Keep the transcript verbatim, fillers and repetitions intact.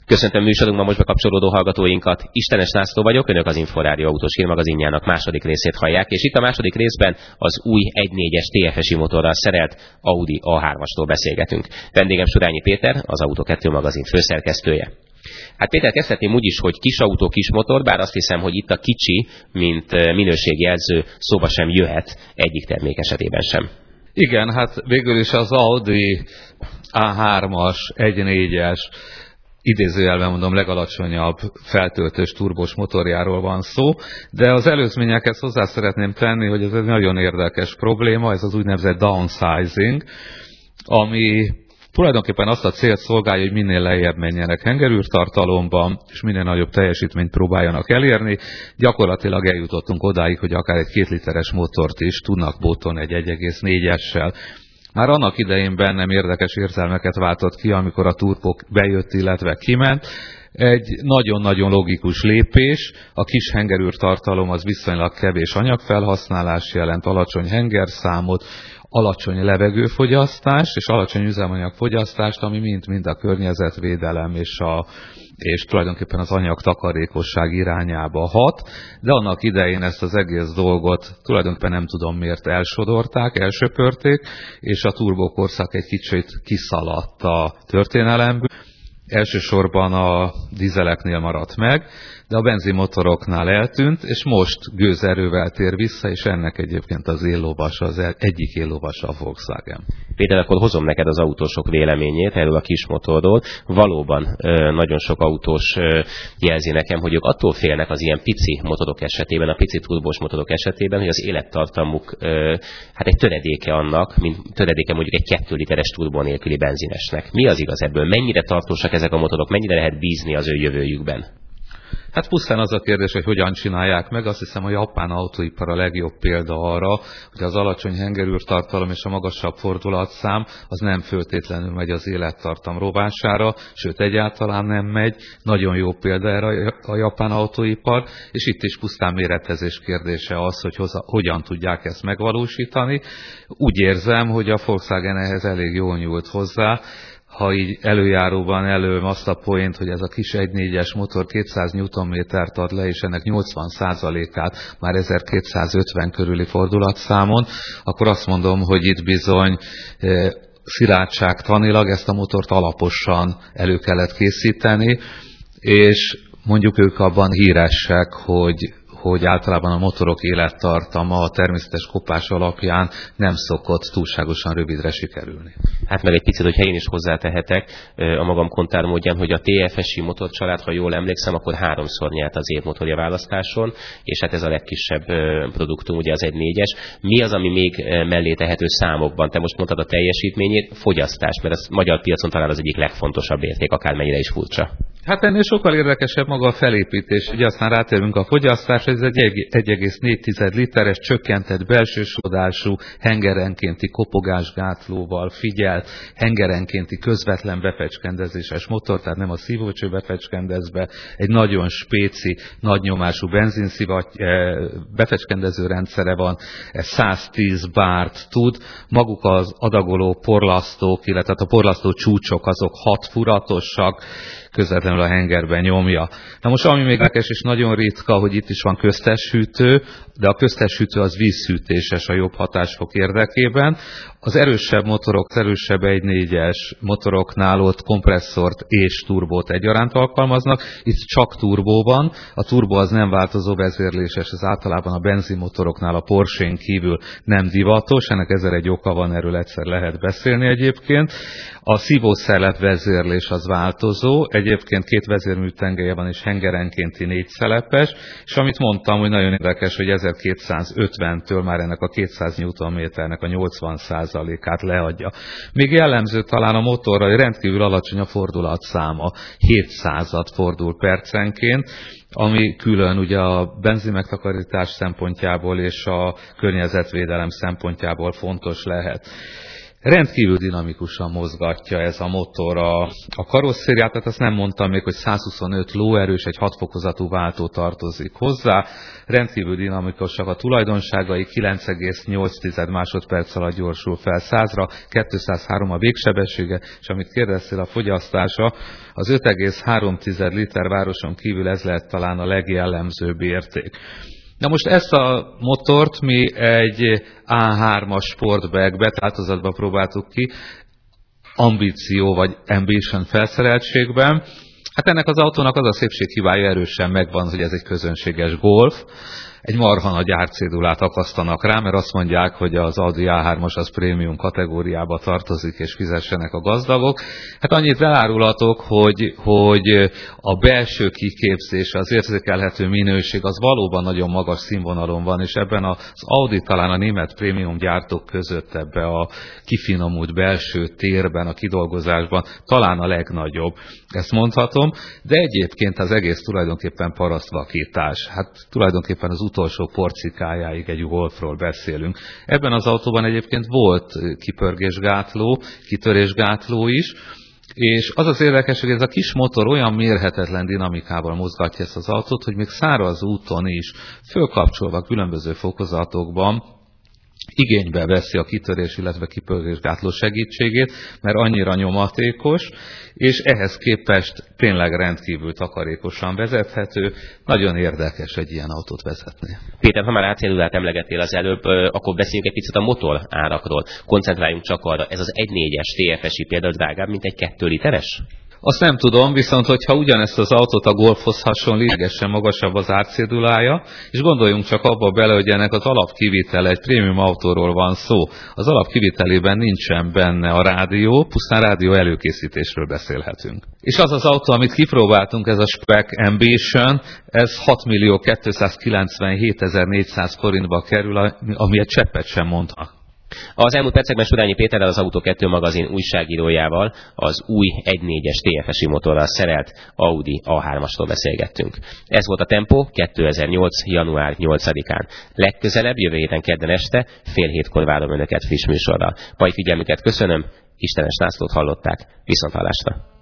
Köszöntöm műsorunkban most bekapcsolódó hallgatóinkat. Istenes László vagyok, önök az Inforádió autós hírmagazinjának második részét hallják, és itt a második részben az új egy négyes té ef es i motorral szerelt Audi á hármasról beszélgetünk. Vendégem Surányi Péter, az Autó kettő magazin főszerkesztője. Hát Péter, kezdhetném úgy is, hogy kis autó, kis motor, bár azt hiszem, hogy itt a kicsi, mint minőségjelző szóba sem jöhet egyik termék esetében sem. Igen, hát végül is az Audi á hármas, egy négyes, idézőjelben mondom, legalacsonyabb feltöltős turbós motorjáról van szó, de az előzményekhez hozzá szeretném tenni, hogy ez egy nagyon érdekes probléma, ez az úgynevezett downsizing, ami tulajdonképpen azt a célt szolgálja, hogy minél lejjebb menjenek hengerűrtartalomban, és minél nagyobb teljesítményt próbáljanak elérni. Gyakorlatilag eljutottunk odáig, hogy akár egy két literes motort is tudnak pótolni egy egy egész négyessel. Már annak idején bennem érdekes érzelmeket váltott ki, amikor a turbo bejött, illetve kiment. Egy nagyon-nagyon logikus lépés, a kis hengerűrtartalom az viszonylag kevés anyagfelhasználás jelent, alacsony hengerszámot, alacsony levegőfogyasztás és alacsony üzemanyagfogyasztást, ami mind-mind a környezetvédelem és, a, és tulajdonképpen az anyagtakarékosság irányába hat, de annak idején ezt az egész dolgot tulajdonképpen nem tudom miért elsodorták, elsöpörték, és a turbokorszak egy kicsit kiszaladt a történelemből. Elsősorban a dízeleknél maradt meg, de a benzinmotoroknál eltűnt, és most gőzerővel tér vissza, és ennek egyébként az éllovasa, az egyik éllovasa a Volkswagen. Péter, akkor hozom neked az autósok véleményét erről a kis motorról. Valóban nagyon sok autós jelzi nekem, hogy ők attól félnek az ilyen pici motorok esetében, a pici turbós motorok esetében, hogy az élettartamuk hát egy töredéke annak, mint töredéke mondjuk egy kettő literes turbó nélküli benzinesnek. Mi az igaz ebből? Mennyire tartósak ezek a motorok? Mennyire lehet bízni az ő jövőjükben? Hát pusztán az a kérdés, hogy hogyan csinálják meg. Azt hiszem, a japán autóipar a legjobb példa arra, hogy az alacsony hengerűrtartalom és a magasabb fordulatszám az nem föltétlenül megy az élettartam rovására, sőt egyáltalán nem megy. Nagyon jó példa erre a japán autóipar, és itt is pusztán méretezés kérdése az, hogy hoza, hogyan tudják ezt megvalósítani. Úgy érzem, hogy a Volkswagen ehhez elég jól nyúlt hozzá. Ha így előjáróban előm azt a poént, hogy ez a kis egy négyes motor kétszáz newtonmétert ad le, és ennek nyolcvan százalékát már ezerkétszázötven körüli fordulatszámon, akkor azt mondom, hogy itt bizony e, szilárdságtanilag ezt a motort alaposan elő kellett készíteni, és mondjuk ők abban híresek, hogy hogy általában a motorok élettartama a természetes kopás alapján nem szokott túlságosan rövidre sikerülni. Hát meg egy picit, hogyha én is hozzátehetek a magam kontármódján, hogy a té ef es i motorcsalád, ha jól emlékszem, akkor háromszor nyert az év motorja választáson, és hát ez a legkisebb produktum, ugye az egy négyes. Mi az, ami még mellé tehető számokban? Te most mondtad a teljesítményét, fogyasztás, mert ez magyar piacon talán az egyik legfontosabb érték, akármennyire is furcsa. Hát ennél sokkal érdekesebb maga a felépítés. Ugye aztán rátérünk a fogyasztás, ez egy egy egész négy literes, csökkentett belsősodású, hengerenkénti kopogásgátlóval figyelt, hengerenkénti közvetlen befecskendezéses motor, tehát nem a szívócső befecskendez be, egy nagyon spéci, nagynyomású benzinszivat befecskendező rendszere van, ez száztíz bárt tud, maguk az adagoló porlasztók, illetve a porlasztó csúcsok azok hat furatosak, közvetlenül a hengerben nyomja. Na most ami még érdekes és nagyon ritka, hogy itt is van köztes hűtő, de a köztes hűtő az vízhűtéses a jobb hatásfok érdekében. Az erősebb motorok, az erősebb egy négyes motoroknál ott kompresszort és turbót egyaránt alkalmaznak. Itt csak turbó van. A turbó az nem változó vezérléses, ez általában a benzinmotoroknál a Porsche-n kívül nem divatos. Ennek ezer egy oka van, erről egyszer lehet beszélni egyébként. A szívószelet vezérlés az változó, egyébként két vezérműtengelye van és hengerenkénti négy szelepes, és amit mondtam, hogy nagyon érdekes, hogy ezerkétszázötventől már ennek a kétszáz newtonméternek a nyolcvan százalékát leadja. Még jellemző talán a motorra, hogy rendkívül alacsony a fordulatszáma, hétszázad fordul percenként, ami külön ugye a benzinmegtakarítás szempontjából és a környezetvédelem szempontjából fontos lehet. Rendkívül dinamikusan mozgatja ez a motor a, a karosszériát, tehát azt nem mondtam még, hogy százhuszonöt lóerős, egy hat fokozatú váltó tartozik hozzá. Rendkívül dinamikusak a tulajdonságai, kilenc egész nyolc másodperc alatt gyorsul fel százra, kétszázhárom a végsebessége, és amit kérdeztél, a fogyasztása, az öt egész három liter városon kívül ez lehet talán a legjellemzőbb érték. Na most ezt a motort mi egy á hármas Sportback változatban próbáltuk ki, ambíció vagy ambition felszereltségben. Hát ennek az autónak az a szépséghibája erősen megvan, hogy ez egy közönséges Golf. Egy marha nagy árcédulát akasztanak rá, mert azt mondják, hogy az Audi á hármas az prémium kategóriába tartozik, és fizessenek a gazdagok. Hát annyit elárulhatok, hogy, hogy a belső kiképzés, az érzékelhető minőség az valóban nagyon magas színvonalon van, és ebben az Audi talán a német prémium gyártók között ebbe a kifinomult belső térben, a kidolgozásban talán a legnagyobb. Ezt mondhatom, de egyébként az egész tulajdonképpen parasztvakítás. Hát tulajdonképpen az utolsó porcikájáig egy Golfról beszélünk. Ebben az autóban egyébként volt kipörgésgátló, kitörésgátló is, és az az érdekes, hogy ez a kis motor olyan mérhetetlen dinamikával mozgatja ezt az autót, hogy még száraz úton is, fölkapcsolva különböző fokozatokban, igénybe veszi a kitörés, illetve kipörgésgátló segítségét, mert annyira nyomatékos, és ehhez képest tényleg rendkívül takarékosan vezethető. Nagyon érdekes egy ilyen autót vezetni. Péter, ha már átszélülát emlegettél az előbb, akkor beszéljünk egy picit a motor árakról. Koncentráljunk csak arra, ez az egy négyes té ef es-i például drágább, mint egy kettő literes? Azt nem tudom, viszont hogyha ugyanezt az autót a Golfhoz hasonlítesen magasabb az árcédulája, és gondoljunk csak abba bele, hogy ennek az alapkivitele, egy prémium autóról van szó. Az alapkivitelében nincsen benne a rádió, pusztán rádió előkészítésről beszélhetünk. És az az autó, amit kipróbáltunk, ez a Spec Ambition, ez hat millió kétszázkilencvenhétezer-négyszáz forintba kerül, ami egy cseppet sem mondta. Az elmúlt percekben Surányi Péterrel, az Autó kettő magazin újságírójával az új egy négyes té ef es-i motorral szerelt Audi á hármasról beszélgettünk. Ez volt a Tempó kétezer-nyolc. január nyolcadikán. Legközelebb, jövő héten kedden este, fél hétkor várom önöket friss műsorral. Mai figyelmüket köszönöm, Istenes Lászlót hallották, viszonthallásra.